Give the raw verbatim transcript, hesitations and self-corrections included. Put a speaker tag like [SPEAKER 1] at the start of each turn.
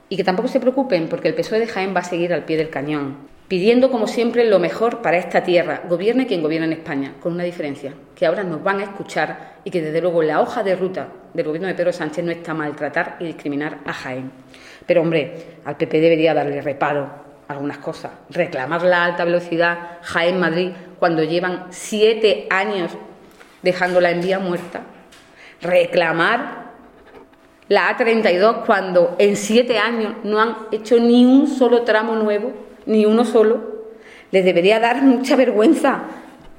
[SPEAKER 1] Y que tampoco se preocupen porque el P S O E de Jaén va a seguir al pie del cañón, pidiendo como siempre lo mejor para esta tierra, gobierne quien gobierne en España, con una diferencia, que ahora nos van a escuchar y que desde luego la hoja de ruta del gobierno de Pedro Sánchez no está maltratar y discriminar a Jaén. Pero hombre, al P P debería darle reparo a algunas cosas, reclamar la alta velocidad Jaén-Madrid cuando llevan siete años dejándola en vía muerta, reclamar la A treinta y dos cuando en siete años no han hecho ni un solo tramo nuevo, ni uno solo. Les debería dar mucha vergüenza